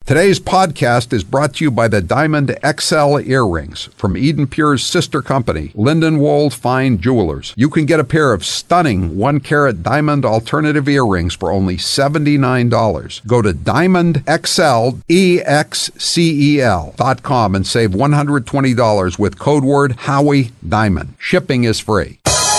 Today's podcast is brought to you by the Diamond XL earrings from Eden Pure's sister company, Lindenwold Fine Jewelers. You can get a pair of stunning 1-carat diamond alternative earrings for only $79. Go to diamondxlexcel.com and save $120 with code word Howie Diamond. Shipping is free.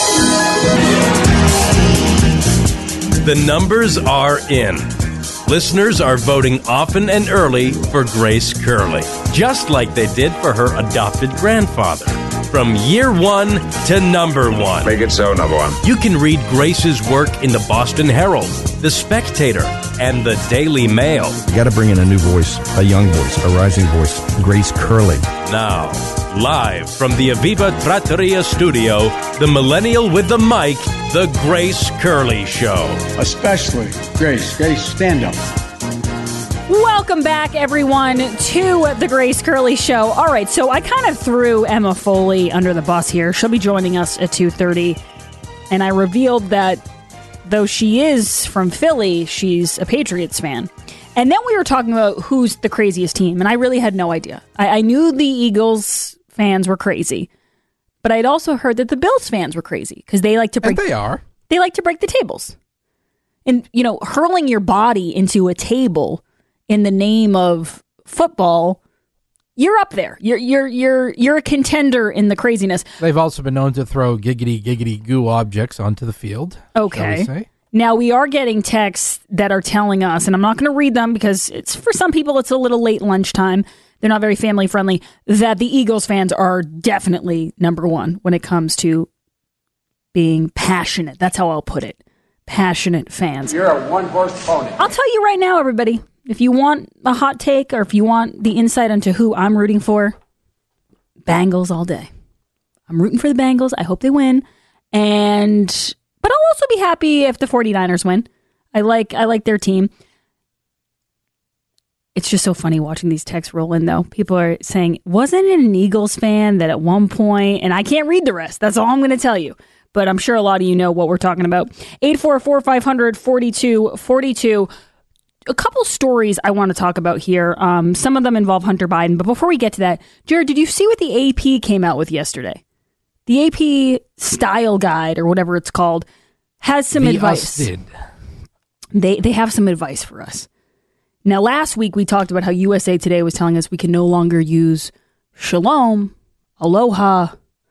The numbers are in. Listeners are voting often and early for Grace Curley, just like they did for her adopted grandfather. From year one to number one. Make it so, number one. You can read Grace's work in the Boston Herald, the Spectator, and the Daily Mail. You got to bring in a new voice, a young voice, a rising voice, Grace Curley. Now, live from the Aviva Trattoria studio, the millennial with the mic, The Grace Curley Show. Especially Grace. Grace, stand up. Welcome back, everyone, to The Grace Curley Show. All right, so I kind of threw Emma Foley under the bus here. She'll be joining us at 2:30. And I revealed that though she is from Philly, she's a Patriots fan. And then we were talking about who's the craziest team, and I really had no idea. I knew the Eagles fans were crazy, but I'd also heard that the Bills fans were crazy because they like to break. And they are. They like to break the tables, and hurling your body into a table in the name of football. You're up there. You're a contender in the craziness. They've also been known to throw giggity goo objects onto the field. Okay. Shall we say? Now, we are getting texts that are telling us, and I'm not going to read them because it's for some people it's a little late lunchtime. They're not very family friendly, that the Eagles fans are definitely number one when it comes to being passionate. That's how I'll put it. Passionate fans. You're a one-horse pony. I'll tell you right now, everybody, if you want a hot take or if you want the insight into who I'm rooting for, Bengals all day. I'm rooting for the Bengals. I hope they win. But I'll also be happy if the 49ers win. I like their team. It's just so funny watching these texts roll in, though. People are saying, wasn't it an Eagles fan that at one point, and I can't read the rest. That's all I'm going to tell you. But I'm sure a lot of you know what we're talking about. 844-500-4242. A couple stories I want to talk about here. Some of them involve Hunter Biden. But before we get to that, Jared, did you see what the AP came out with yesterday? The AP Style Guide, or whatever it's called, has some advice. They have some advice for us. Now, last week we talked about how USA Today was telling us we can no longer use shalom, aloha,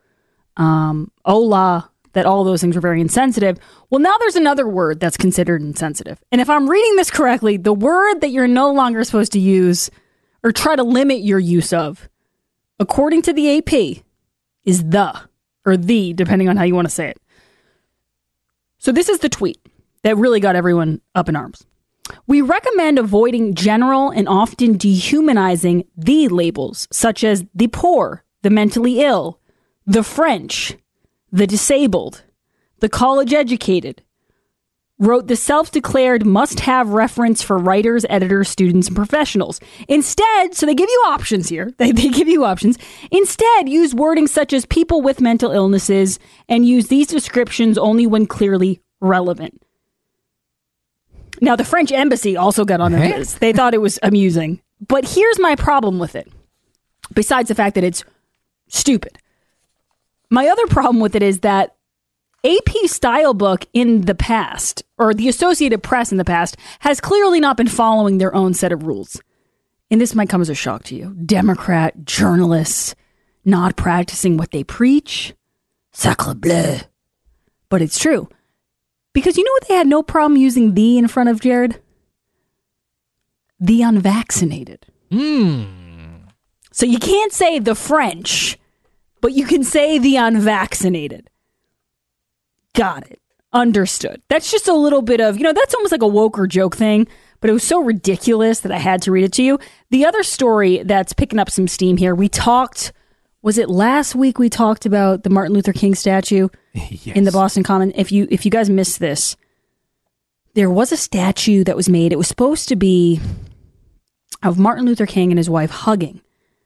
hola, that all those things are very insensitive. Well, now there's another word that's considered insensitive. And if I'm reading this correctly, the word that you're no longer supposed to use or try to limit your use of, according to the AP, is the, or the, depending on how you want to say it. So this is the tweet that really got everyone up in arms. We recommend avoiding general and often dehumanizing the labels, such as the poor, the mentally ill, the French, the disabled, the college educated, wrote the self-declared must-have reference for writers, editors, students, and professionals. Instead, so they give you options here. They give you options. Instead, use wording such as people with mental illnesses and use these descriptions only when clearly relevant. Now, the French embassy also got on this. They thought it was amusing. But here's my problem with it. Besides the fact that it's stupid. My other problem with it is that AP Style Book in the past, or the Associated Press in the past, has clearly not been following their own set of rules. And this might come as a shock to you. Democrat journalists not practicing what they preach. Sacre bleu. But it's true. Because you know what they had no problem using the in front of, Jared? The unvaccinated. So you can't say the French, but you can say the unvaccinated. Got it. Understood. That's just a little bit of, that's almost like a woke or joke thing, but it was so ridiculous that I had to read it to you. The other story that's picking up some steam here, was it last week we talked about the Martin Luther King statue in the Boston Common? If you guys missed this, there was a statue that was made. It was supposed to be of Martin Luther King and his wife hugging.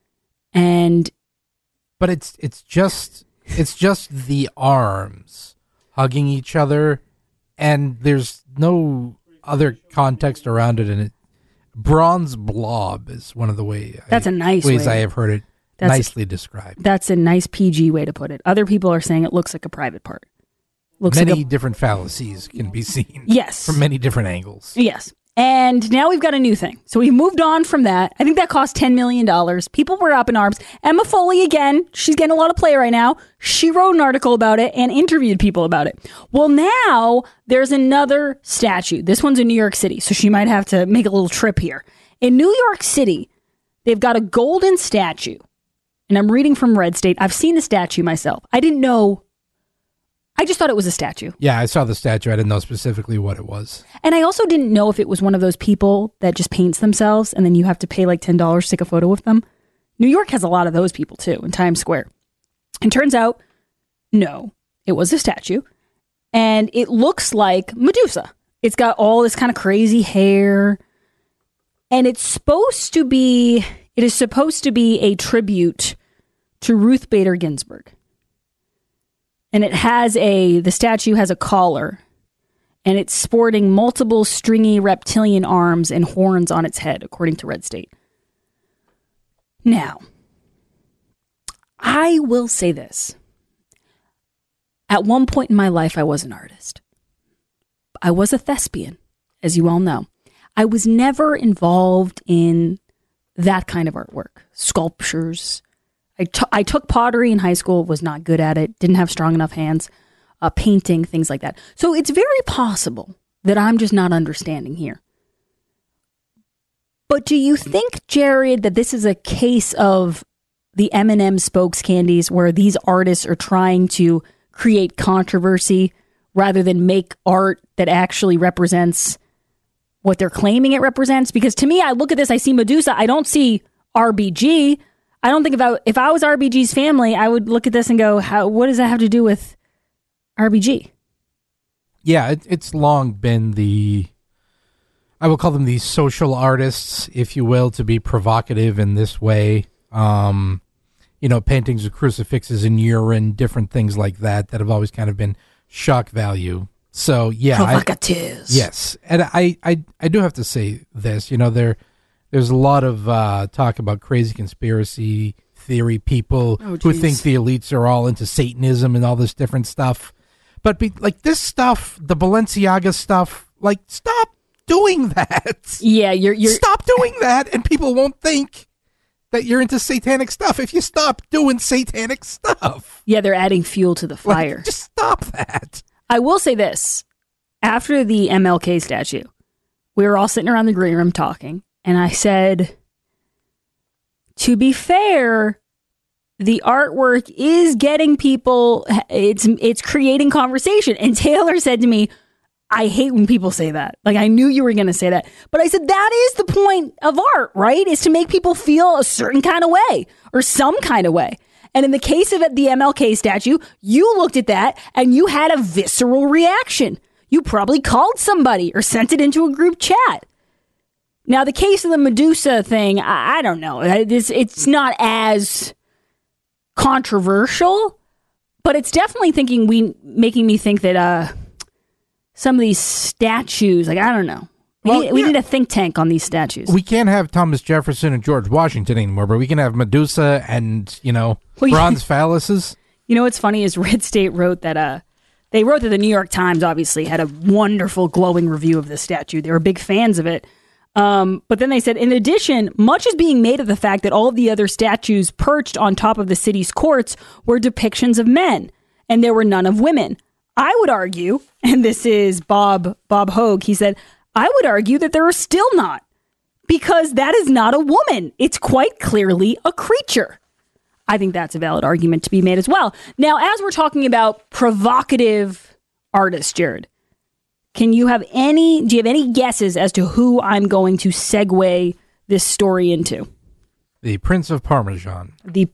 But it's just the arms hugging each other, and there's no other context around it, and Bronze blob is one of the ways That's a nice ways way. I have heard it nicely described. That's a nice PG way to put it. Other people are saying it looks like a private part. Looks Many like different fallacies can be seen. Yes. From many different angles. Yes. And now we've got a new thing. So we moved on from that. I think that cost $10 million. People were up in arms. Emma Foley, again, she's getting a lot of play right now. She wrote an article about it and interviewed people about it. Well, now there's another statue. This one's in New York City, so she might have to make a little trip here. In New York City, they've got a golden statue. And I'm reading from Red State. I've seen the statue myself. I didn't know. I just thought it was a statue. Yeah, I saw the statue. I didn't know specifically what it was. And I also didn't know if it was one of those people that just paints themselves and then you have to pay like $10 to take a photo with them. New York has a lot of those people too in Times Square. And turns out, no, it was a statue. And it looks like Medusa. It's got all this kind of crazy hair. And it is supposed to be a tribute to Ruth Bader Ginsburg. And the statue has a collar, and it's sporting multiple stringy reptilian arms and horns on its head, according to Red State. Now, I will say this. At one point in my life, I was an artist. I was a thespian, as you all know. I was never involved in that kind of artwork, sculptures. I took pottery in high school, was not good at it, didn't have strong enough hands, painting, things like that. So it's very possible that I'm just not understanding here. But do you think, Jared, that this is a case of the M&M spokes candies where these artists are trying to create controversy rather than make art that actually represents what they're claiming it represents? Because to me, I look at this, I see Medusa, I don't see RBG. I don't think if I was RBG's family, I would look at this and go, what does that have to do with RBG? Yeah, it's long been I will call them the social artists, if you will, to be provocative in this way. Paintings of crucifixes and urine, different things like that have always kind of been shock value. So, yeah. Provocateurs. Yes. And I do have to say this, there's a lot of talk about crazy conspiracy theory people who think the elites are all into Satanism and all this different stuff. But this stuff, the Balenciaga stuff, stop doing that. Yeah, you're stop doing that, and people won't think that you're into satanic stuff if you stop doing satanic stuff. Yeah, they're adding fuel to the fire. Just stop that. I will say this. After the MLK statue, we were all sitting around the green room talking. And I said, to be fair, the artwork is getting people, it's creating conversation. And Taylor said to me, I hate when people say that. I knew you were going to say that. But I said, that is the point of art, right? Is to make people feel a certain kind of way or some kind of way. And in the case of the MLK statue, you looked at that and you had a visceral reaction. You probably called somebody or sent it into a group chat. Now, the case of the Medusa thing, I don't know. It's not as controversial, but it's definitely making me think that some of these statues, I don't know. We need a think tank on these statues. We can't have Thomas Jefferson and George Washington anymore, but we can have Medusa and, bronze phalluses. What's funny is Red State wrote that they wrote that the New York Times obviously had a wonderful, glowing review of the statue. They were big fans of it. But then they said, in addition, much is being made of the fact that all of the other statues perched on top of the city's courts were depictions of men, and there were none of women. I would argue, and this is Bob Hogue, he said, I would argue that there are still not, because that is not a woman. It's quite clearly a creature. I think that's a valid argument to be made as well. Now, as we're talking about provocative artists, Jared, do you have any guesses as to who I'm going to segue this story into? The Prince of Parmesan. The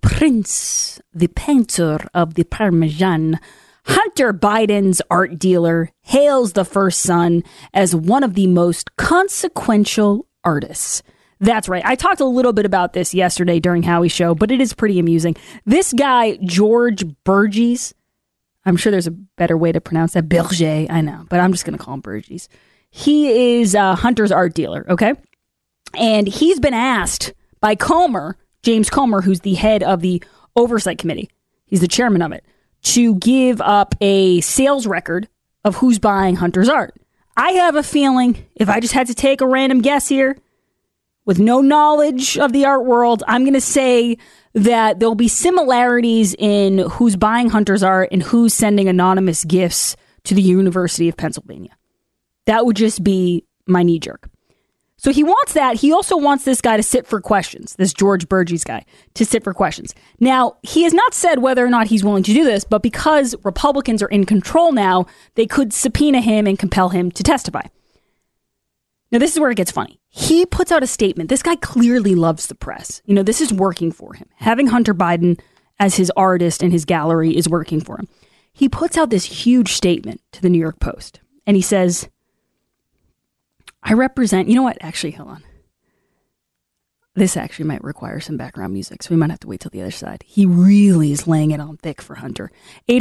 painter of the Parmesan. Hunter Biden's art dealer hails the first son as one of the most consequential artists. That's right. I talked a little bit about this yesterday during Howie's show, but it is pretty amusing. This guy, George Burgess, I'm sure there's a better way to pronounce that. Berger, I know, but I'm just going to call him Burgess. He is Hunter's art dealer, okay? And he's been asked by Comer, James Comer, who's the head of the Oversight Committee, he's the chairman of it, to give up a sales record of who's buying Hunter's art. I have a feeling, if I just had to take a random guess here, with no knowledge of the art world, I'm going to say that there'll be similarities in who's buying Hunter's art and who's sending anonymous gifts to the University of Pennsylvania. That would just be my knee jerk. So he wants that. He also wants this guy to sit for questions, this George Burgess guy, to sit for questions. Now, he has not said whether or not he's willing to do this, but because Republicans are in control now, they could subpoena him and compel him to testify. Now, this is where it gets funny. He puts out a statement. This guy clearly loves the press. You know, this is working for him. Having Hunter Biden as his artist in his gallery is working for him. He puts out this huge statement to the New York Post, and he says, I represent, you know what? Actually, hold on. This actually might require some background music, so we might have to wait till the other side. He really is laying it on thick for Hunter.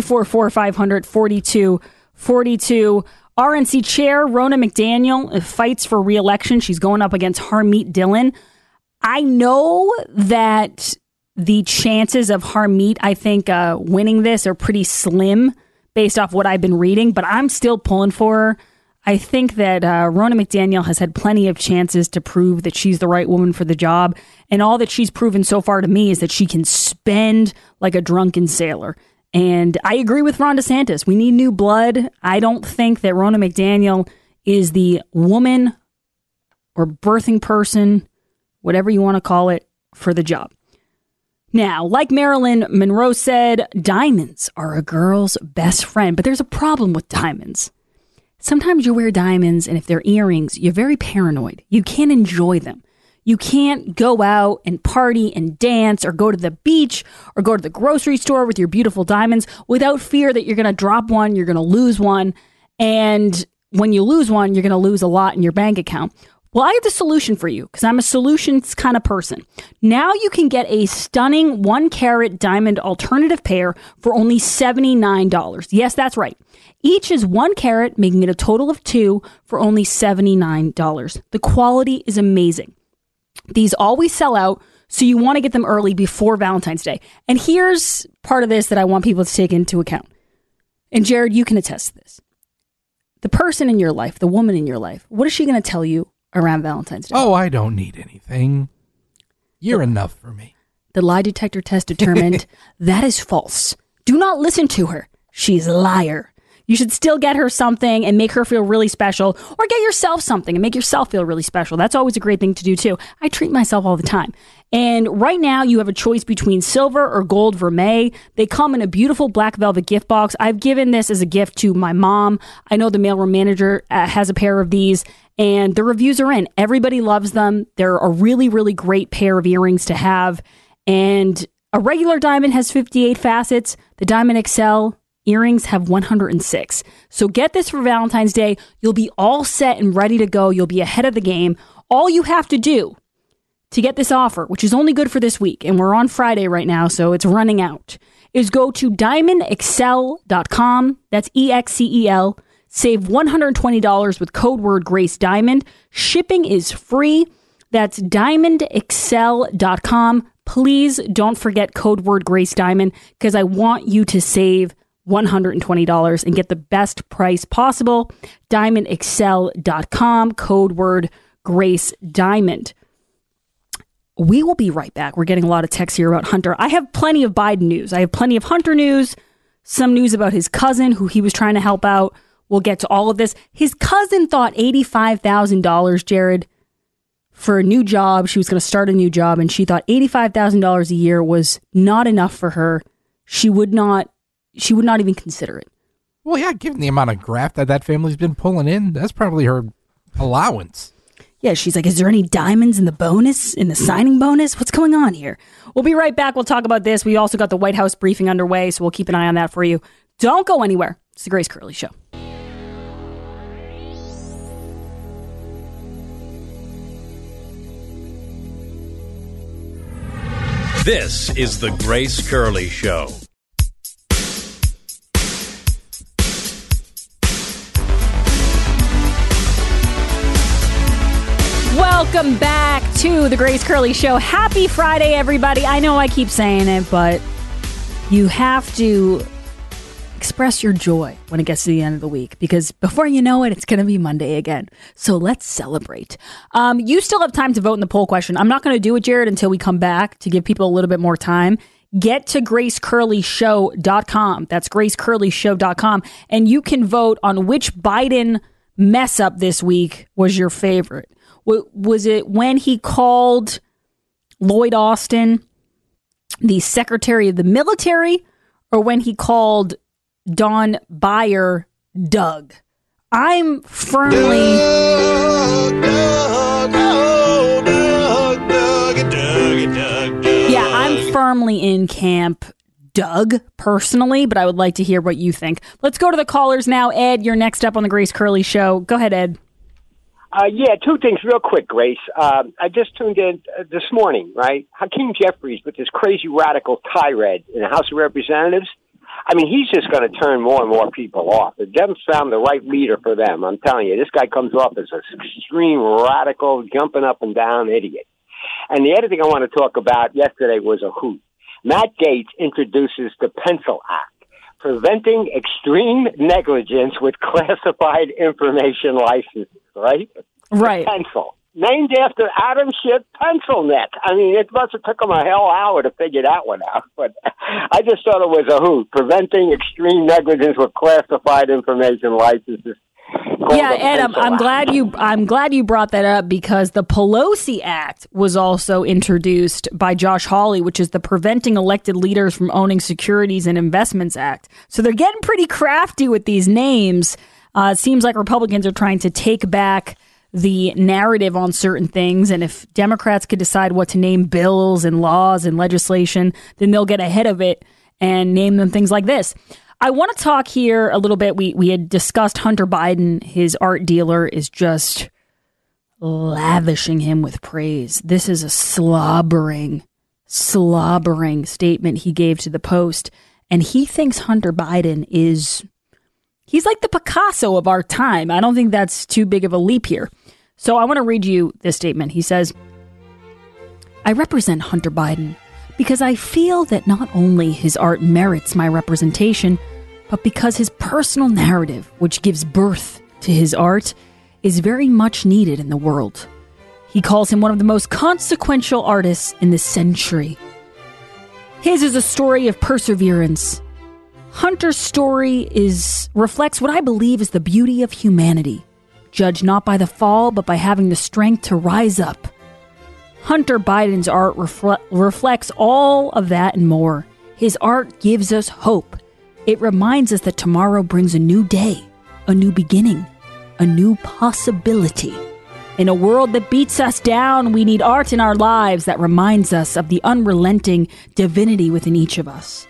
844-500-4242. RNC chair Ronna McDaniel fights for re-election. She's going up against Harmeet Dillon. I know that the chances of Harmeet, I think, winning this are pretty slim based off what I've been reading, but I'm still pulling for her. I think that Ronna McDaniel has had plenty of chances to prove that she's the right woman for the job. And all that she's proven so far to me is that she can spend like a drunken sailor. And I agree with Ron DeSantis. We need new blood. I don't think that Ronna McDaniel is the woman or birthing person, whatever you want to call it, for the job. Now, like Marilyn Monroe said, diamonds are a girl's best friend. But there's a problem with diamonds. Sometimes you wear diamonds, and if they're earrings, you're very paranoid. You can't enjoy them. You can't go out and party and dance or go to the beach or go to the grocery store with your beautiful diamonds without fear that you're going to drop one, you're going to lose one. And when you lose one, you're going to lose a lot in your bank account. Well, I have the solution for you because I'm a solutions kind of person. Now you can get a stunning 1-carat diamond alternative pair for only $79. Yes, that's right. Each is 1 carat, making it a total of 2 for only $79. The quality is amazing. These always sell out, so you want to get them early before Valentine's Day. And here's part of this that I want people to take into account. And Jared, you can attest to this. The person in your life, the woman in your life, what is she going to tell you around Valentine's Day? Oh, I don't need anything. You're enough for me. The lie detector test determined that is false. Do not listen to her. She's a liar. You should still get her something and make her feel really special, or get yourself something and make yourself feel really special. That's always a great thing to do too. I treat myself all the time. And right now you have a choice between silver or gold vermeil. They come in a beautiful black velvet gift box. I've given this as a gift to my mom. I know the mailroom manager has a pair of these, and the reviews are in. Everybody loves them. They're a really, really great pair of earrings to have. And a regular diamond has 58 facets. The Diamond XL earrings have 106. So get this for Valentine's Day. You'll be all set and ready to go. You'll be ahead of the game. All you have to do to get this offer, which is only good for this week, and we're on Friday right now, so it's running out, is go to diamondxl.com. That's EXCEL. Save $120 with code word Grace Diamond. Shipping is free. That's diamondxl.com. Please don't forget code word Grace Diamond, because I want you to save $120 and get the best price possible. diamondxl.com, code word Grace Diamond. We will be right back. We're getting a lot of texts here about Hunter. I have plenty of Biden news. I have plenty of Hunter news, some news about his cousin who he was trying to help out. We'll get to all of this. His cousin thought $85,000, Jared, for a new job. She was going to start a new job, and she thought $85,000 a year was not enough for her. She would not even consider it. Well, yeah, given the amount of graft that family's been pulling in, that's probably her allowance. Yeah, she's like, is there any diamonds in the bonus, in the signing bonus? What's going on here? We'll be right back. We'll talk about this. We also got the White House briefing underway, so we'll keep an eye on that for you. Don't go anywhere. It's the Grace Curley Show. This is the Grace Curley Show. Welcome back to the Grace Curley Show. Happy Friday, everybody. I know I keep saying it, but you have to express your joy when it gets to the end of the week, because before you know it, it's going to be Monday again. So let's celebrate. You still have time to vote in the poll question. I'm not going to do it, Jared, until we come back to give people a little bit more time. Get to GraceCurleyShow.com. That's GraceCurleyShow.com. And you can vote on which Biden mess up this week was your favorite. Was it when he called Lloyd Austin the Secretary of the Military, or when he called Don Beyer Doug? I'm firmly... Yeah, I'm firmly in camp Doug, personally, but I would like to hear what you think. Let's go to the callers now. Ed, you're next up on the Grace Curley Show. Go ahead, Ed. Yeah, two things real quick, Grace. I just tuned in this morning, right? Hakeem Jeffries with this crazy radical tirade in the House of Representatives. I mean, he's just going to turn more and more people off. The Dems found the right leader for them. I'm telling you, this guy comes off as an extreme radical, jumping up and down idiot. And the other thing I want to talk about yesterday was a hoot. Matt Gaetz introduces the Pencil Act, preventing extreme negligence with classified information licenses, right? Right. Pencil. Named after Adam Schiff Pencilneck. I mean, it must have took him a hell hour to figure that one out. But I just thought it was a hoot. Preventing extreme negligence with classified information licenses. Yeah, Ed, I'm glad you brought that up, because the Pelosi Act was also introduced by Josh Hawley, which is the Preventing Elected Leaders from Owning Securities and Investments Act. So they're getting pretty crafty with these names. It seems like Republicans are trying to take back the narrative on certain things, and if Democrats could decide what to name bills and laws and legislation, then they'll get ahead of it and name them things like this. I want to talk here a little bit. We had discussed Hunter Biden. His art dealer is just lavishing him with praise. This is a slobbering statement he gave to the Post. And he thinks Hunter Biden he's like the Picasso of our time. I don't think that's too big of a leap here. So I want to read you this statement. He says, "I represent Hunter Biden because I feel that not only his art merits my representation, but because his personal narrative, which gives birth to his art, is very much needed in the world. He calls him one of the most consequential artists in this century. His is a story of perseverance. Hunter's story reflects what I believe is the beauty of humanity, judged not by the fall, but by having the strength to rise up. Hunter Biden's art reflects all of that and more. His art gives us hope. It reminds us that tomorrow brings a new day, a new beginning, a new possibility. In a world that beats us down, we need art in our lives that reminds us of the unrelenting divinity within each of us."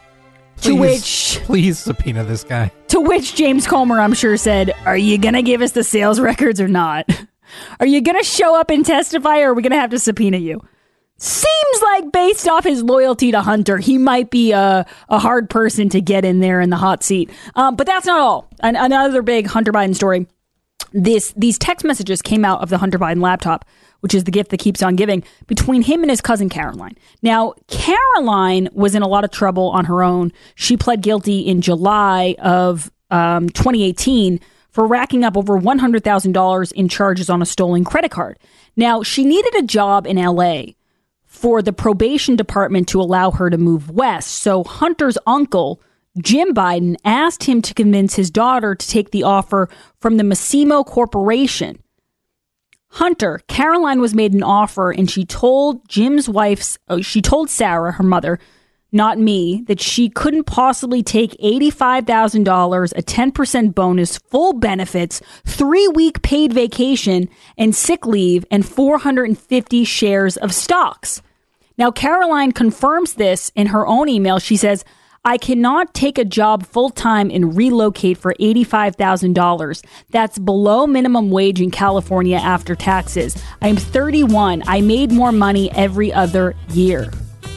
Please subpoena this guy. To which James Comer, I'm sure, said, "Are you going to give us the sales records or not? Are you going to show up and testify, or are we going to have to subpoena you?" Seems like, based off his loyalty to Hunter, he might be a hard person to get in there in the hot seat. But that's not all. Another big Hunter Biden story. These text messages came out of the Hunter Biden laptop, which is the gift that keeps on giving, between him and his cousin Caroline. Now, Caroline was in a lot of trouble on her own. She pled guilty in July of 2018 for racking up over $100,000 in charges on a stolen credit card. Now, she needed a job in LA for the probation department to allow her to move west. So Hunter's uncle, Jim Biden, asked him to convince his daughter to take the offer from the Massimo Corporation. Caroline was made an offer, and she told she told Sarah, her mother, not me, that she couldn't possibly take $85,000, a 10% bonus, full benefits, 3-week paid vacation, and sick leave, and 450 shares of stocks. Now, Caroline confirms this in her own email. She says, "I cannot take a job full-time and relocate for $85,000. That's below minimum wage in California after taxes. I'm 31. I made more money every other year."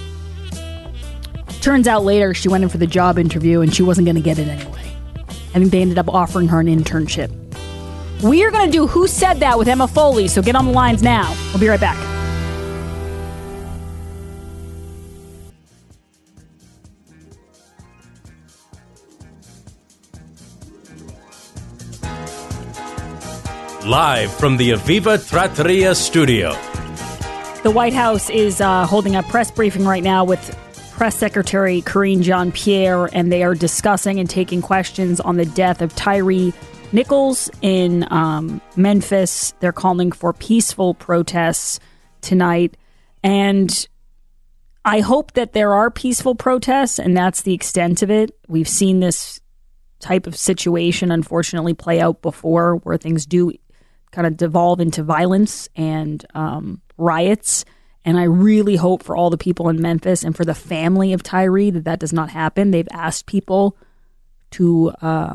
Turns out later she went in for the job interview and she wasn't going to get it anyway. I think they ended up offering her an internship. We are going to do Who Said That with Emma Foley, so get on the lines now. We'll be right back. live from the Aviva Trattoria studio. The White House is holding a press briefing right now with Press Secretary Karine Jean-Pierre, and they are discussing and taking questions on the death of Tyre Nichols in Memphis. They're calling for peaceful protests tonight, and I hope that there are peaceful protests, and that's the extent of it. We've seen this type of situation, unfortunately, play out before, where things do kind of devolve into violence and riots. And I really hope for all the people in Memphis and for the family of Tyre that does not happen. They've asked people to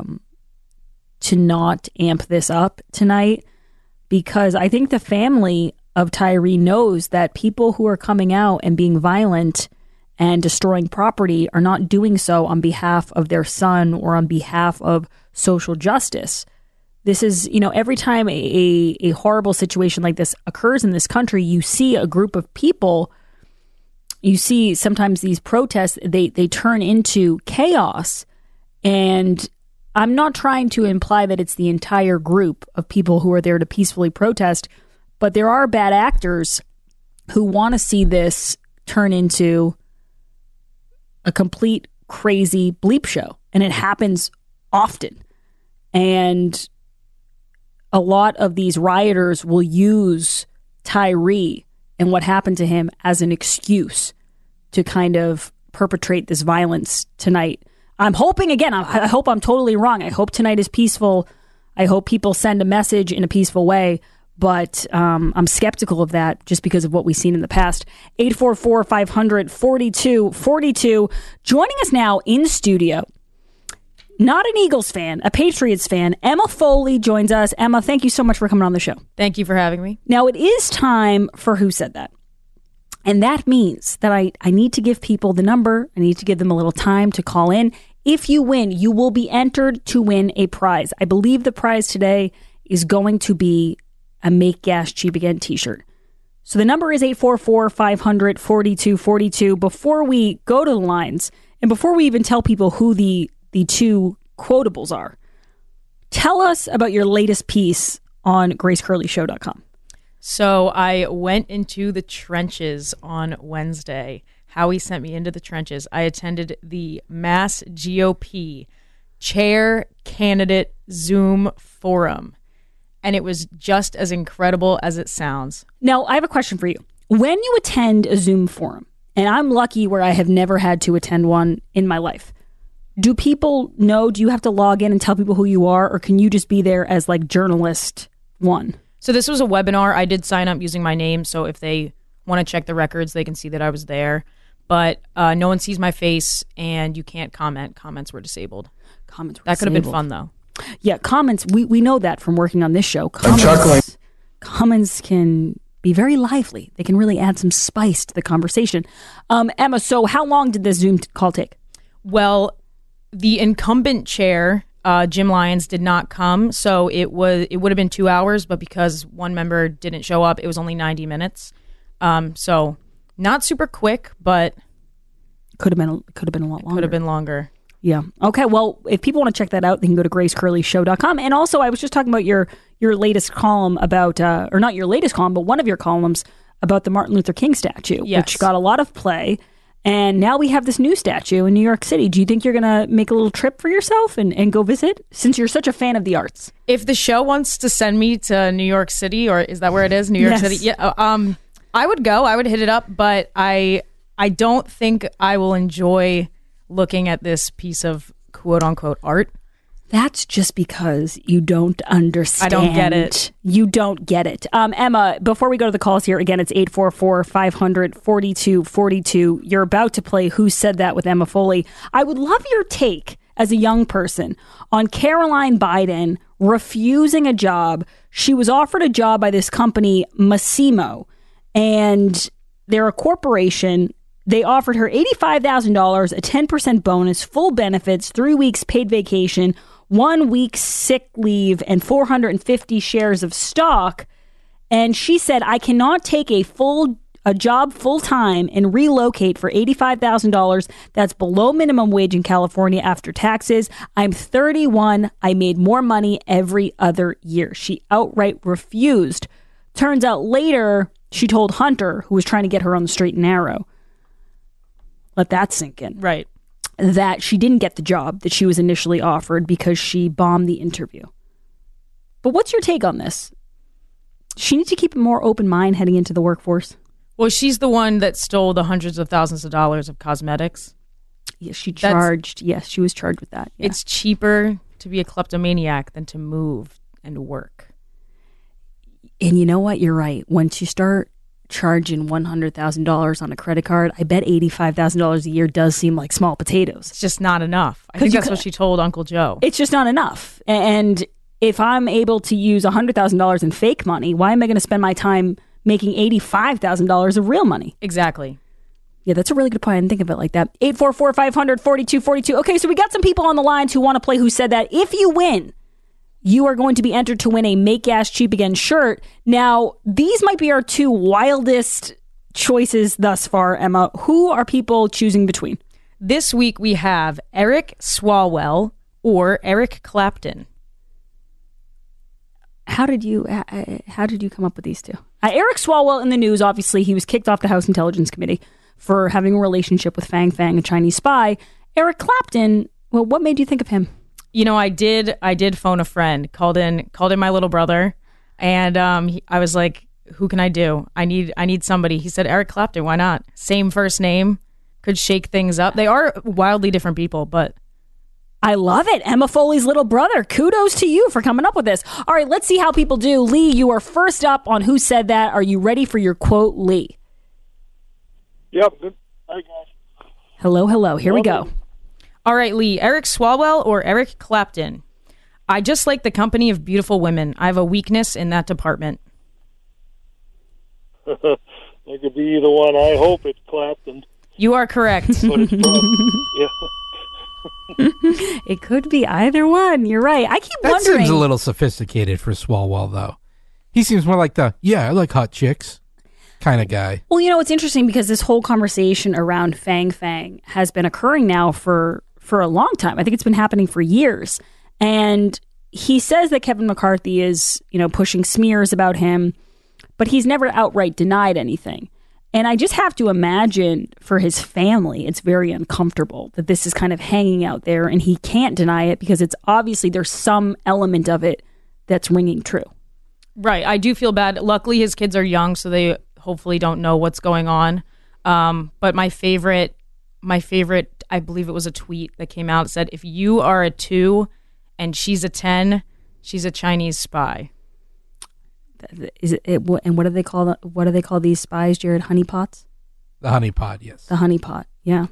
not amp this up tonight, because I think the family of Tyre knows that people who are coming out and being violent and destroying property are not doing so on behalf of their son or on behalf of social justice. This is, every time a horrible situation like this occurs in this country, you see a group of people, you see sometimes these protests, they turn into chaos. And I'm not trying to imply that it's the entire group of people who are there to peacefully protest, but there are bad actors who want to see this turn into a complete crazy bleep show. And it happens often. And a lot of these rioters will use Tyre and what happened to him as an excuse to kind of perpetrate this violence tonight. I'm hoping, again, I hope I'm totally wrong. I hope tonight is peaceful. I hope people send a message in a peaceful way. But I'm skeptical of that just because of what we've seen in the past. 844-500-4242. Joining us now in studio, not an Eagles fan, a Patriots fan, Emma Foley joins us. Emma, thank you so much for coming on the show. Thank you for having me. Now, it is time for Who Said That? And that means that I need to give people the number. I need to give them a little time to call in. If you win, you will be entered to win a prize. I believe the prize today is going to be a Make Gas Cheap Again t-shirt. So the number is 844-500-4242. Before we go to the lines, and before we even tell people who the two quotables are, tell us about your latest piece on GraceCurleyShow.com. So I went into the trenches on Wednesday. Howie sent me into the trenches. I attended the Mass GOP Chair Candidate Zoom Forum. And it was just as incredible as it sounds. Now, I have a question for you. When you attend a Zoom forum, and I'm lucky where I have never had to attend one in my life, do people know, do you have to log in and tell people who you are, or can you just be there as like journalist one? So this was a webinar. I did sign up using my name, so if they want to check the records, they can see that I was there. But no one sees my face, and you can't comment. Comments were disabled. That could have been fun, though. Yeah, comments, we know that from working on this show. I'm chuckling. Comments can be very lively. They can really add some spice to the conversation. Emma, so how long did this Zoom call take? Well, the incumbent chair, Jim Lyons, did not come, so it would have been 2 hours, but because one member didn't show up, it was only 90 minutes. So not super quick, but could have been a lot longer. Could have been longer. Yeah. Okay. Well, if people want to check that out, they can go to GraceCurleyShow.com. And also, I was just talking about your latest column about, or not your latest column, but one of your columns about the Martin Luther King statue, which got a lot of play. And now we have this new statue in New York City. Do you think you're going to make a little trip for yourself and go visit, since you're such a fan of the arts? If the show wants to send me to New York City, or is that where it is? New York City? Yeah. I would go. I would hit it up, but I don't think I will enjoy looking at this piece of quote unquote art. That's just because you don't understand. I don't get it. You don't get it. Emma, before we go to the calls here, again, it's 844-500-4242. You're about to play Who Said That with Emma Foley. I would love your take as a young person on Caroline Biden refusing a job. She was offered a job by this company, Massimo, and they're a corporation. They offered her $85,000, a 10% bonus, full benefits, 3 weeks paid vacation, 1 week sick leave, and 450 shares of stock. And she said, I cannot take a full a job full-time and relocate for $85,000. That's below minimum wage in California after taxes. I'm 31. I made more money every other year. She outright refused. Turns out later, she told Hunter, who was trying to get her on the straight and narrow, let that sink in. Right. That she didn't get the job that she was initially offered because she bombed the interview. But what's your take on this? She needs to keep a more open mind heading into the workforce. Well, she's the one that stole the hundreds of thousands of dollars of cosmetics. Yes, she charged. Yes, she was charged with that. Yeah. It's cheaper to be a kleptomaniac than to move and work. And you know what? You're right. Once you start charging $100,000 on a credit card, I bet $85,000 a year does seem like small potatoes. It's just not enough. I think that's what she told Uncle Joe. It's just not enough. And if I'm able to use $100,000 in fake money, why am I going to spend my time making $85,000 of real money? Exactly. Yeah, that's a really good point. I didn't think of it like that. 844-500-4242. Okay, so we got some people on the lines who want to play Who Said That. If you win, you are going to be entered to win a Make Gas Cheap Again shirt. Now, these might be our two wildest choices thus far, Emma. Who are people choosing between? This week we have Eric Swalwell or Eric Clapton. How did you come up with these two? Eric Swalwell in the news, obviously, he was kicked off the House Intelligence Committee for having a relationship with Fang Fang, a Chinese spy. Eric Clapton, well, what made you think of him? You know, I did phone a friend, called in my little brother, and I was like, who can I do? I need somebody. He said, Eric Clapton, why not? Same first name, could shake things up. They are wildly different people, but I love it. Emma Foley's little brother. Kudos to you for coming up with this. All right, let's see how people do. Lee, you are first up on Who Said That. Are you ready for your quote, Lee? Yep. Good. Hi, guys. Hello. Here we go. All right, Lee. Eric Swalwell or Eric Clapton? I just like the company of beautiful women. I have a weakness in that department. It could be either one. I hope it's Clapton. You are correct. But it's yeah. It could be either one. You're right. I keep wondering. That seems a little sophisticated for Swalwell, though. He seems more like I like hot chicks kind of guy. Well, you know, it's interesting because this whole conversation around Fang Fang has been occurring now for a long time. I think it's been happening for years. And he says that Kevin McCarthy is, pushing smears about him, but he's never outright denied anything. And I just have to imagine for his family, it's very uncomfortable that this is kind of hanging out there and he can't deny it because it's obviously there's some element of it that's ringing true. Right. I do feel bad. Luckily, his kids are young, so they hopefully don't know what's going on. But my favorite, I believe it was a tweet that came out that said, if you are a 2 and she's a 10, she's a Chinese spy. Is it, and what do they call these spies, Jared? Honeypots? The honeypot, yes. The honeypot, yeah.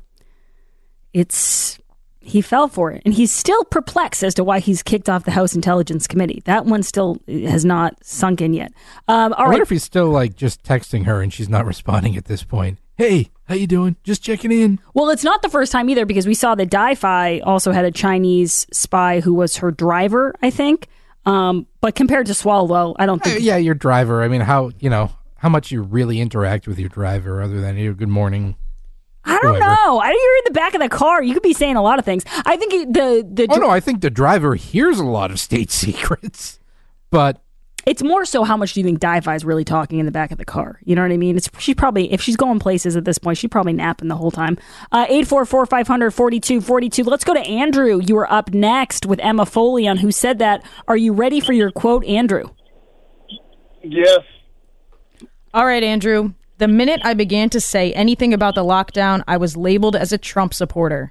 He fell for it, and he's still perplexed as to why he's kicked off the House Intelligence Committee. That one still has not sunk in yet. I wonder if he's still just texting her and she's not responding at this point. Hey, how you doing? Just checking in. Well, it's not the first time either because we saw that Di-Fi also had a Chinese spy who was her driver, I think. But compared to Swalwell, I don't think. Yeah, your driver. I mean, how much you really interact with your driver other than good morning. I don't know. I think you're in the back of the car. You could be saying a lot of things. I think I think the driver hears a lot of state secrets, but it's more so how much do you think Di-Fi is really talking in the back of the car? You know what I mean? She's probably, if she's going places at this point, she's probably napping the whole time. 844-500-4242. Let's go to Andrew. You are up next with Emma Foley on Who Said That. Are you ready for your quote, Andrew? Yes. All right, Andrew. The minute I began to say anything about the lockdown, I was labeled as a Trump supporter.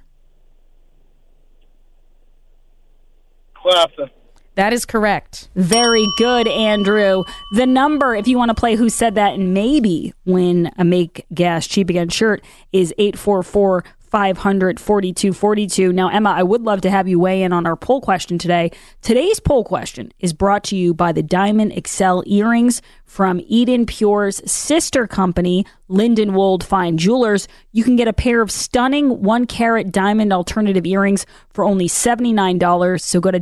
Clapton. That is correct. Very good, Andrew. The number, if you want to play Who Said That and maybe win a Make Gas Cheap Again shirt, is 844-500-4242. Now, Emma, I would love to have you weigh in on our poll question today. Today's poll question is brought to you by the Diamond Excel earrings from Eden Pure's sister company, Lindenwold Fine Jewelers. You can get a pair of stunning 1-carat diamond alternative earrings for only $79. So go to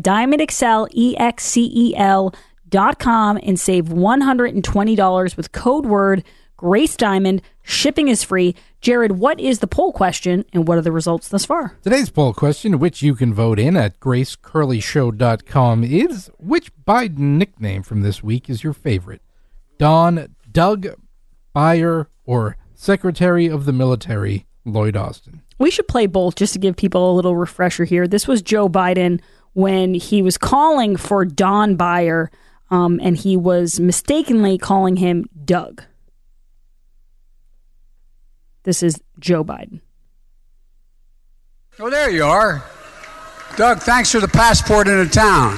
DiamondExcel.com and save $120 with code word Grace Diamond. Shipping is free. Jared, what is the poll question and what are the results thus far? Today's poll question, which you can vote in at gracecurleyshow.com, is which Biden nickname from this week is your favorite? Don, Doug, Beyer, or Secretary of the Military, Lloyd Austin? We should play both just to give people a little refresher here. This was Joe Biden when he was calling for Don Beyer, and he was mistakenly calling him Doug. This is Joe Biden. Oh, there you are. Doug, thanks for the passport into town.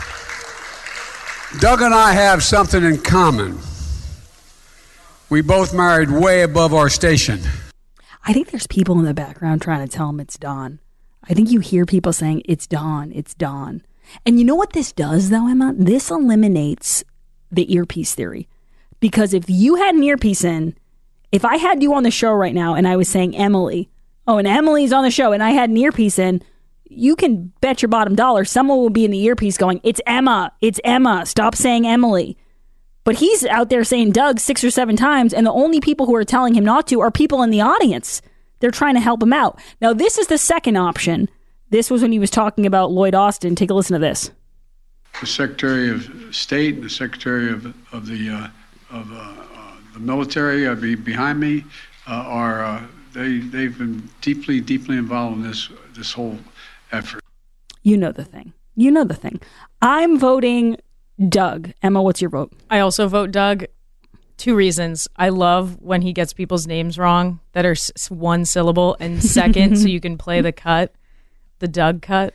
Doug and I have something in common. We both married way above our station. I think there's people in the background trying to tell him it's Don. I think you hear people saying, it's Don, it's Don. And you know what this does, though, Emma? This eliminates the earpiece theory. Because if you had an earpiece in, if I had you on the show right now and I was saying Emily, and Emily's on the show and I had an earpiece in, you can bet your bottom dollar someone will be in the earpiece going, it's Emma, stop saying Emily. But he's out there saying Doug 6 or 7 times, and the only people who are telling him not to are people in the audience. They're trying to help him out. Now, this is the second option. This was when he was talking about Lloyd Austin. Take a listen to this. The Secretary of State and the Secretary of the military behind me they've been deeply involved in this whole effort. You know the thing. I'm voting Doug. Emma, what's your vote? I also vote Doug. 2 reasons. I love when he gets people's names wrong that are one syllable, and second, so you can play the cut, the Doug cut.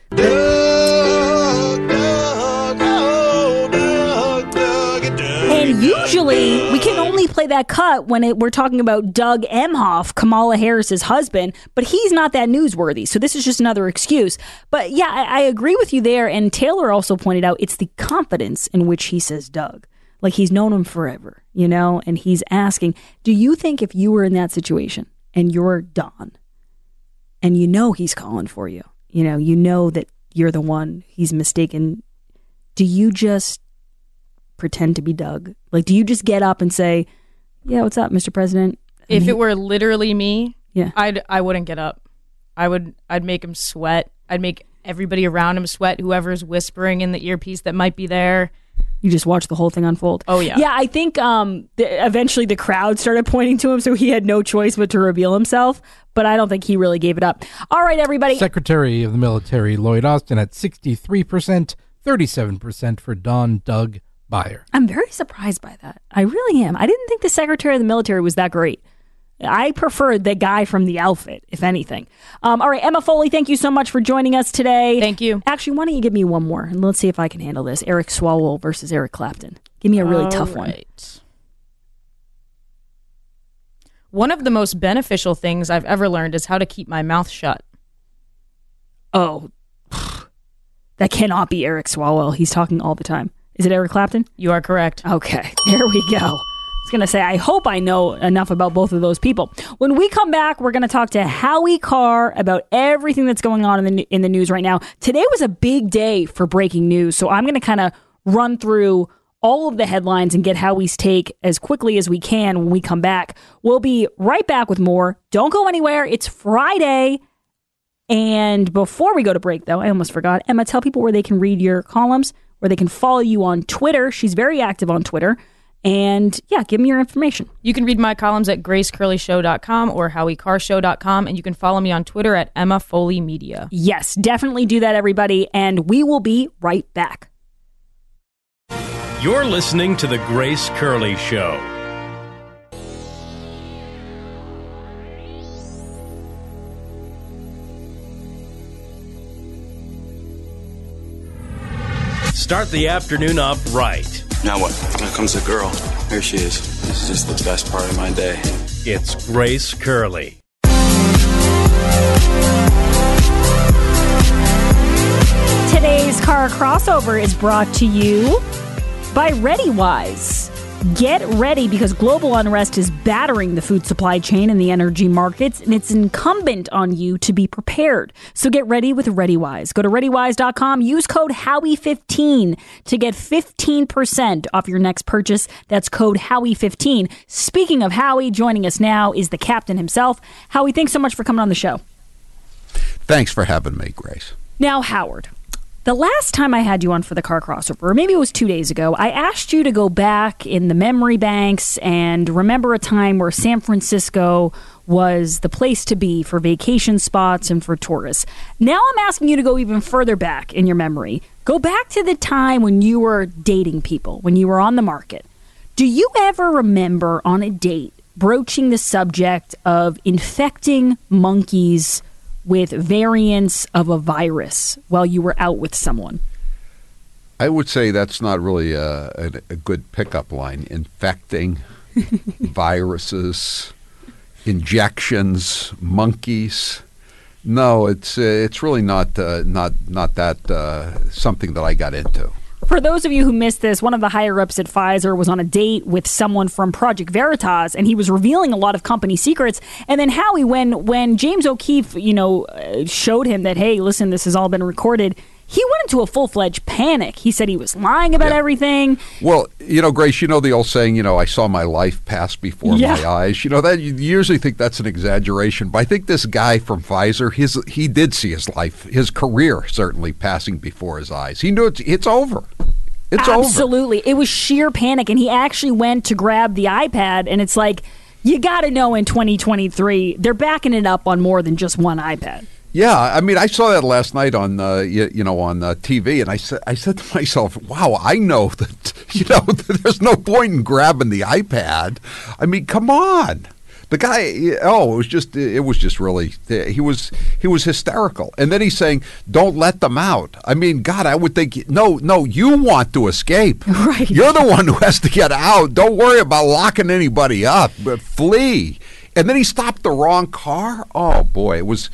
And usually we can only play that cut when we're talking about Doug Emhoff, Kamala Harris's husband, but he's not that newsworthy. So this is just another excuse. But yeah, I agree with you there. And Taylor also pointed out it's the confidence in which he says Doug. Like he's known him forever, and he's asking, do you think if you were in that situation and you're Don and he's calling for you, you know that you're the one he's mistaken, do you just pretend to be Doug? Like, do you just get up and say, yeah, what's up, Mr. President? If it were literally me, yeah, I wouldn't get up. I'd make him sweat. I'd make everybody around him sweat, whoever's whispering in the earpiece that might be there. You just watch the whole thing unfold. Oh, yeah. Yeah, I think eventually the crowd started pointing to him, so he had no choice but to reveal himself. But I don't think he really gave it up. All right, everybody. Secretary of the Military, Lloyd Austin, at 63%, 37% for Don Doug Beyer. I'm very surprised by that. I really am. I didn't think the Secretary of the Military was that great. I preferred the guy from The Outfit, if anything. All right, Emma Foley, thank you so much for joining us today. Thank you. Actually, why don't you give me one more, and let's see if I can handle this. Eric Swalwell versus Eric Clapton. Give me a really tough one. One of the most beneficial things I've ever learned is how to keep my mouth shut. Oh, that cannot be Eric Swalwell. He's talking all the time. Is it Eric Clapton? You are correct. Okay, there we go. I was going to say, I hope I know enough about both of those people. When we come back, we're going to talk to Howie Carr about everything that's going on in the news right now. Today was a big day for breaking news, so I'm going to kind of run through all of the headlines and get Howie's take as quickly as we can when we come back. We'll be right back with more. Don't go anywhere. It's Friday. And before we go to break, though, I almost forgot. Emma, tell people where they can read your columns, where they can follow you on Twitter. She's very active on Twitter. And yeah, give me your information. You can read my columns at gracecurleyshow.com or howiecarrshow.com, and you can follow me on Twitter at Emma Foley Media. Yes, definitely do that, everybody, and we will be right back. You're listening to The Grace Curley Show. Start the afternoon off right. Now what? Here comes the girl. Here she is. This is just the best part of my day. It's Grace Curley. Today's car crossover is brought to you by ReadyWise. Get ready because global unrest is battering the food supply chain and the energy markets, and it's incumbent on you to be prepared. So get ready with ReadyWise. Go to ReadyWise.com, use code Howie15 to get 15% off your next purchase. That's code Howie15. Speaking of Howie, joining us now is the captain himself. Howie, thanks so much for coming on the show. Thanks for having me, Grace. Now, Howard, the last time I had you on for the car crossover, or maybe it was 2 days ago, I asked you to go back in the memory banks and remember a time where San Francisco was the place to be for vacation spots and for tourists. Now I'm asking you to go even further back in your memory. Go back to the time when you were dating people, when you were on the market. Do you ever remember on a date broaching the subject of infecting monkeys with variants of a virus while you were out with someone? I would say that's not really a good pickup line. Infecting, viruses, injections, monkeys. No, it's really not that something that I got into. For those of you who missed this, one of the higher-ups at Pfizer was on a date with someone from Project Veritas, and he was revealing a lot of company secrets. And then Howie, when James O'Keefe, showed him that, hey, listen, this has all been recorded, he went into a full-fledged panic. He said he was lying about everything. Well, Grace, the old saying, I saw my life pass before my eyes. That you usually think that's an exaggeration, but I think this guy from Pfizer, he did see his life, his career certainly passing before his eyes. He knew it's over. It's Absolutely. Over. It was sheer panic, and he actually went to grab the iPad, and it's like, you got to know in 2023, they're backing it up on more than just one iPad. Yeah, I mean, I saw that last night on on TV, and I said to myself, "Wow, I know that there's no point in grabbing the iPad. I mean, come on." The guy, it was just really, he was hysterical. And then he's saying, "Don't let them out." I mean, God, I would think, no, you want to escape. Right. You're the one who has to get out. Don't worry about locking anybody up, but flee. And then he stopped the wrong car. Oh boy, it was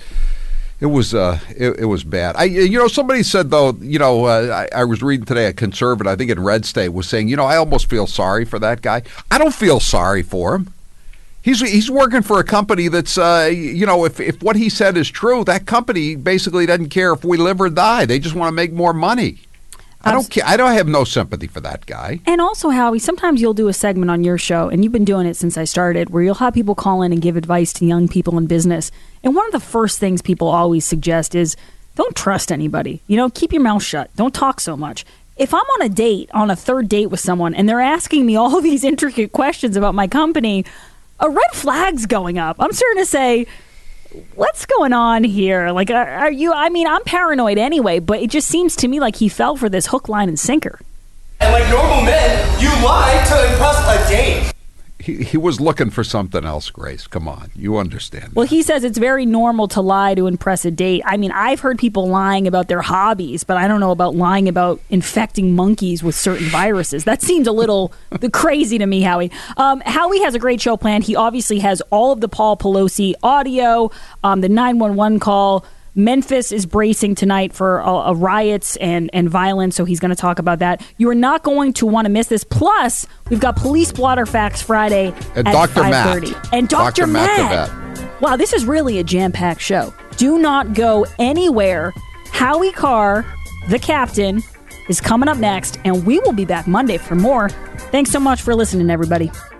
bad. Somebody said though, I was reading today, a conservative, I think in Red State, was saying, I almost feel sorry for that guy. I don't feel sorry for him. He's working for a company that's, if what he said is true, that company basically doesn't care if we live or die. They just want to make more money. I don't care. I have no sympathy for that guy. And also, Howie, sometimes you'll do a segment on your show, and you've been doing it since I started, where you'll have people call in and give advice to young people in business. And one of the first things people always suggest is don't trust anybody. Keep your mouth shut. Don't talk so much. If I'm on a date, on a third date with someone, and they're asking me all these intricate questions about my company, a red flag's going up. I'm starting to say, what's going on here? Like, are you, I'm paranoid anyway, but it just seems to me like he fell for this hook, line, and sinker. And like normal men, you lie to impress a date. He was looking for something else, Grace. Come on. You understand. Well, he says it's very normal to lie to impress a date. I mean, I've heard people lying about their hobbies, but I don't know about lying about infecting monkeys with certain viruses. That seems a little crazy to me, Howie. Howie has a great show planned. He obviously has all of the Paul Pelosi audio, the 911 call. Memphis is bracing tonight for riots and violence, so he's going to talk about that. You are not going to want to miss this. Plus, we've got Police Blotter Facts Friday and at Dr. 5:30. Matt. And Dr. Matt. Wow, this is really a jam-packed show. Do not go anywhere. Howie Carr, the captain, is coming up next, and we will be back Monday for more. Thanks so much for listening, everybody.